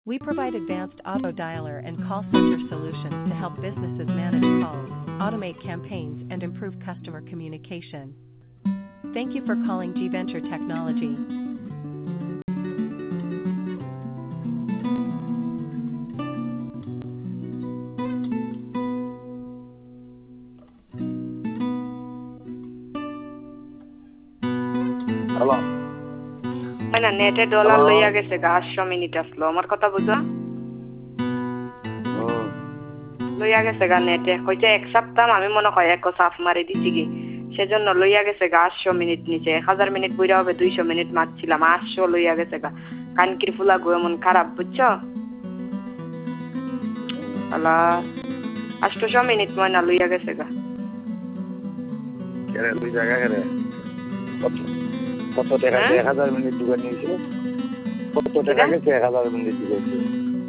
We provide advanced auto dialer and call center solutions to help businesses manage calls, automate campaigns, and improve customer communication. Thank you for calling G Venture Technology. Hello মানে নেটে dollar hello লইয়া গেছে গা 800 minute আসলো আমার কথা বুঝো হুম লইয়া গেছে গা নেটে কইছে এক সপ্তাহ আমি মনে হয় এক সাফ মারি দিছি কি সেজন্য লইয়া গেছে গা 800 মিনিট নিচে 1000 মিনিট বইরা হবে 200 মিনিট মারছিলাম 800 লইয়া গেছে গা কানকির ফুলা গো এমন খারাপ বুঝছো আলা 800 মিনিট ময়না লইয়া গেছে গা কেরে দুই জায়গা কেরে কত কত টাকা 1000 মিনিট দোকান নিয়েছে কত টাকা গেছে 1000 মিনিট দিয়েছে